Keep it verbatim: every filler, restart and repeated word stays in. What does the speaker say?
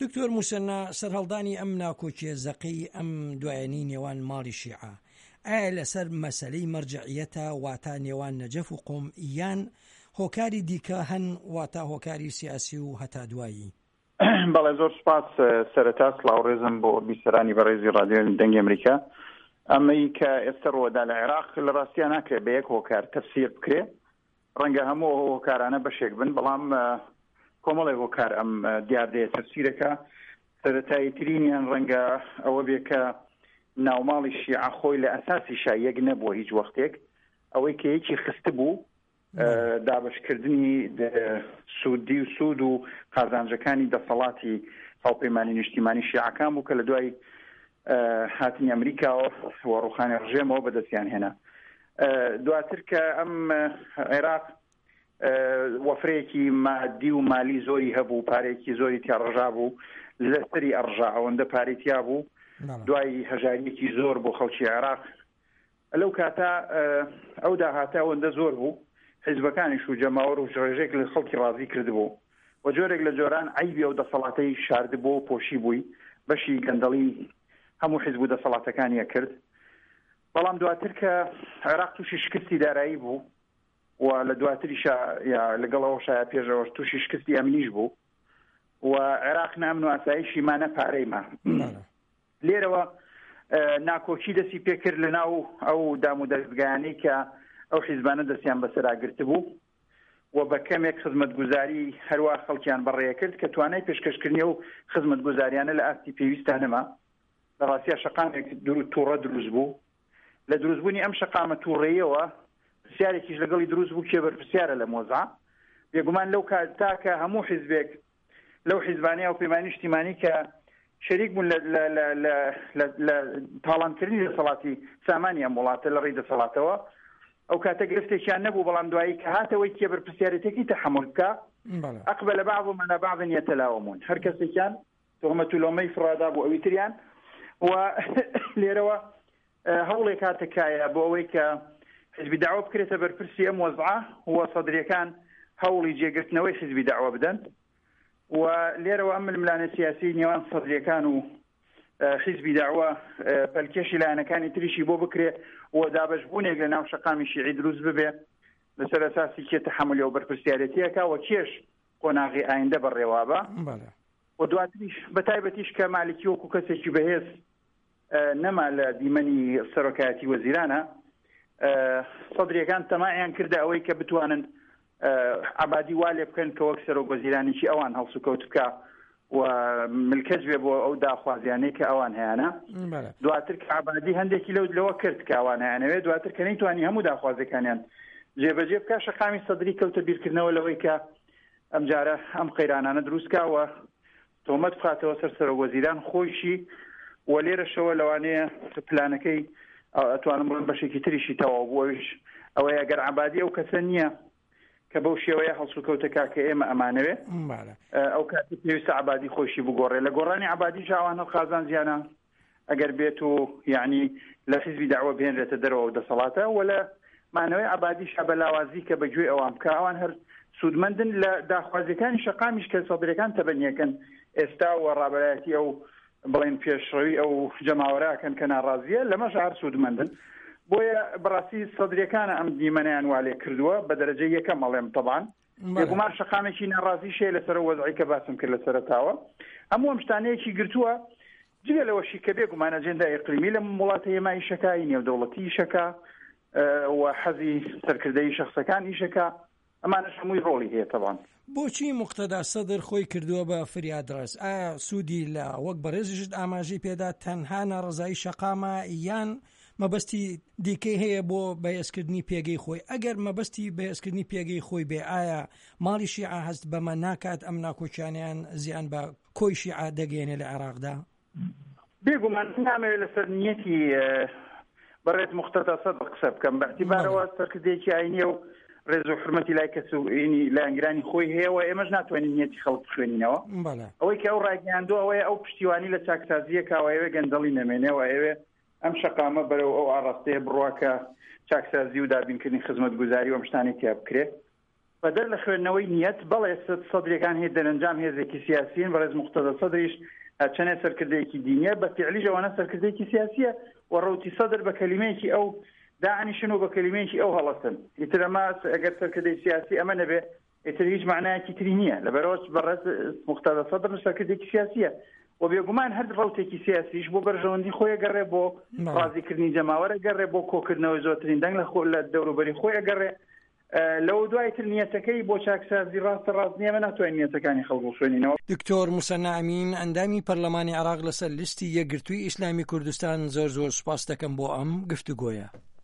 دکتۆر موسەنا سەرهەڵدانی ئەم ناکۆکیە زەقی ئەم دوایەنی نێوان ماڵی شیعە ئایا لەسەر مەسەلەی مەرجعیەتە واتە نێوان نەجەف و قۆم یان هۆکاری دیکە هەن واتە هۆکاری سیاسی و هەتا دوایی؟ بەڵێ زۆر سپاس سەرەتا سڵاوڕێزم بۆ بیسەرانی بەڕێزی ڕادیۆ دەنگی ئەمریکا. ئەمەی کە ئێستا ڕۆدا لە عێراق لە ڕاستیان ناکرێت بە یەک هۆکار تەفسیر بکرێ، ڕەنگە هەموو هۆکارانە بەشێک بن، بەڵام کۆمەڵی هۆکار ئەم دیاردەیە تەفسیرەکە. سەرەتاییترینیان ڕەنگە ئەوە بێ کە ناوماڵی شیعە خۆی لە ئەساسی شایەک نەبووە هیچ وەختێک، ئەوەی کە یەکی خست بوو دابشکردنی سوودی و سوود و قازانجەکانی دەسەڵاتی هاوپەیمانی نیشتیمانی شیعەکان بوو کە لە دوای هاتنی ئەمریکاوە و ڕوخانی ڕژێمەوە بەدەستیان هێنا. دواتر کە ئەم عێراق وەفرەیەکی مادی و مالی زۆری هەبوو، پارێکی زۆری تیا ڕژا بوو، لەسەری ئەڕژا ئەوەندە پارەی تیا بوو، دوای هەژاریەکی زۆر بۆ خەڵکی عێراق. لەو کاتا ئەو داهاتە ئەوەندە زۆر بوو، حیزبەکانیش و جەماوەڕ و ڕێژێک لە خەڵکی ڕازی کردبوو و جۆرێک لە جۆران عیبی ئەو دەسەڵاتەی شاردبوو و پۆشی بووی، بەشی گەندەڵی هەموو حیزب و دەسەڵاتەکانیە کرد. بەڵام دواتر کە عێراق تووشی شکستی دارایی بوو و لە دواتریشە لەگەڵەوە شایە پێشەوە تووشی شکستی ئەمنیش بوو و عێراق نامن و ئاسایشی مانە پارەیمە. لێرەوە ناکۆکی دەستی پێکرد لە ناو ئەو دام و دەستگایانەی کە ئەو حیزبانە دەستیان بەسەراگرت بوو و بە کەمێک خزمەتگوزاری هەروە خەڵکیان بەڕێ کرد کە توانای پێشکەشکردنی و خزمەتگوزاریانە لە ئاستی پێویستانەما. لە ڕاستیە شەقامێک تووڕە دروست بوو. لە دروستبوونی ئەم شەقامە تووڕێیەوە پرسیارێکیش لەگەڵی دروست بوو کێ بەرپرسیارە لە مۆزع. بێگومان لەو کاتاکە هەموو حیزبێک لەو حیزبانەی و پەیمانی نیشتیمانی کە شەریک بوون لە تاڵانکردنی دەسەڵاتی سامانی ئەم وڵاتە لە ڕێی دەسەڵاتەوە، ئەو کاتە گرفتێکیان نەبوو، بەڵام دوایی کە هاتەوەی کێ بەرپرسیارەتێکی تەحمل بکە ئەقبل بعضهم على بعض يتلاومون، هەر کەسێکیان تۆهمەت و لۆمەی فڕادا بوو ئەوی تریان. و لێرەوە هەوڵێک هاتەکایە بۆ ئەوەی کە حیزبی داوا بکرێتە بەرپرسی ئەم وەزعە و سەدرەکان هەوڵی جێگرتنەوەی حیزبی داوا بدەن و لێرەوە ئەم ململانە سیاسی نێوان سەدرەکان و حیزبی داوا پەلکێشی لایەنەکانی تریشی بۆ بکرێ و دابەشبوونێک لە ناو شەقامی شیعی دروست ببێ لەسەر ئەساسی کێ تەحمل و بەرپرسیارەتیەکە و کێش قۆناغی ئایندە بەڕێوابە و دواتریش بەتایبەتیش کە مالکی وەکو کەسێکی بەهێز نەما لە دیمەنی سەرۆکایەتی وەزیرانە، سەدرەکان تەماعیان کردە ئەوەی کە بتوانن عبادی وا لێ بکەن کە وەک سەرۆک وەزیرانێکی ئەوان هەڵسو کەوت بکە و ملکەج بێ بۆ ئەو داخوازیانەی کە ئەوان هەیەە. دواتر کە عبادی هەندێکی لەو لەوە کرد کە ئەوان هەیەنەوێت، دواتر کە نەیتوانی هەموو داخوازەکانیان جێبەجێ بکە، شەقامی سەدری کەوتە بیرکردنەوە لەوەی کە ئەم جارە ئەم قەیرانانە دروستکاوە تۆمەت بخاتەوە سەر سەرۆک وەزیران خۆشی و لێرەشەوە لەوانەیە پلانەکەی ئەتوانم بڵێم بەشێکی تریشی تەواو بووەویش ئەوەیە ئەگەر عبادی ئەو کەسە نییە کە بەو شێوەیە هەڵسوکەوتەکە کە ئێمە ئەمانەوێ ئەو کاتی پێویستە عبادی خۆشی بگۆڕێ. لە گۆڕانی عبادی ژاوانە قازان زیانە ئەگەر بێت و یعنی لە حیزبی داوا بهێنرێتە دەرەوە دەسەڵاتە و لە مانەوەی عبادی شەبەلاوازی کە بەگوێ ئەوان بکە ئەوان هەر سوودمەندن لە داخوازیەکانی شەقامیش کە سەدرەکان تەبەنیەکەن ئێستا و ڕابەرایەتی ئەو بڵێن پێشڕەوی ئەو جەماوەراکەن کە ناڕازیە لەمەش هەر سوودمەندن. بۆیە بەڕاستی سەدرەکانە ئەم دیمەنیان والێ کردووە بە دەرەجە یەکەم مەڵێم تەبان بێگومان شەقامێکی ناڕازی شێ لەسەر وەزعی کە باسم کرد لە سەرەتاوە. هەموو ئەم شتانەیەکی گرتووە جگە لەوەشی کە بێگومان ئەجێندای ئیقلیمی لە وڵاتە هێمای ئیشەکە، نێودەوڵەتی ئیشەکە و حەزی سەرکردەی شەخصەکان ئیشەکە، ئەمانەش هەمووی ڕۆڵی هەیە تەبان. بۆچی موقتەدا سەدر خۆی کردووە بە فریادڕست؟ ئایا سوودی لە وەک بەڕێزیشت ئاماژەی پێدا تەنها ناڕزایی شەقامە یان مەبەستی دیکەی هەیە بۆ بەهێزکردنی پێگەی خۆی؟ ئەگەر مەبەستی بەهێزکردنی پێگەی خۆی بێ ئایا ماڵی شیعە هەست بەمە ناکات ئەم ناکۆچیانیان زیان بە کۆی شیعە دەگەێنێ لە عێراقدا؟ بێگومان نامەوێت لەسەر نیەتی بەڕێز موختەدا سەدر قسە بکەم بەعتیبارەوە سەرکردەیەکی ئاینیە و ڕێز و حرمەتی لای کەس و لایەنگرانی خۆی هەیە و ئێمەش ناتوانین نیەتی خەڵک بخوێنینەوە. ئەوەی کە ئەو ڕاگەیاندووە ئەوەیە ئەو پشتیوانی لە چاکسازیە کاوایەوە گەندەڵی نەمێنێەوە ئەوێ ئەم شەقامە بەرەو ئەو ئاڕاستەیە بڕواکە چاکسازی و دابینکردنی خزمەتگوزاری و ئەم شتانێک تیا بکرێت. بەدەر لە خوێندنەوەی نیەت بەڵێ سەدرەکان هەیە دەرەنجام هێزێکی سیاسیین بەڕێز موقتەدە سەدریش چەنێ سەرکردەیەکی دینیە بە فعلیش ئەوانە سەرکردەیەکی سیاسیە و ڕوتی سەدر بە کەلیمەیەکی ئەو داعنیشن و بە کەلیمەیەکی ئەو هەڵەستن ئیتر ئەمە ئەگەر سەرکردەی سیاسی ئەمە نەبێ ئیتر هیچ معنایەکی تری نییە لەبەرەوە بەڕێز موقتەدە سەدر سەرکردەیەکی سیاسیە و بێگومان هەر ڕوتێکی سیاسیش بۆ بەرژەوەندی خۆی گەڕێ بۆ ڕازیکردنی جەماوەرە گەڕێ بۆ کۆکردنەوەی زۆرترین دەنگ لە خۆ لە دەوروبەری خۆی گەڕێ لەو دوایتر نیەتەکەی بۆ چاکسازی ڕاستە ڕاست نییە ناتوانین نیەتەکانی خەڵک بخوێنینەوە. دکتۆر موسەنا ئەمین ئەندامی پەرلەمانی عێراق لەسەر لیستی یەکگرتووی ئیسلامی کوردستان زۆر زۆر سوپاس دەکەم بۆ ئەم گفتوگۆیە.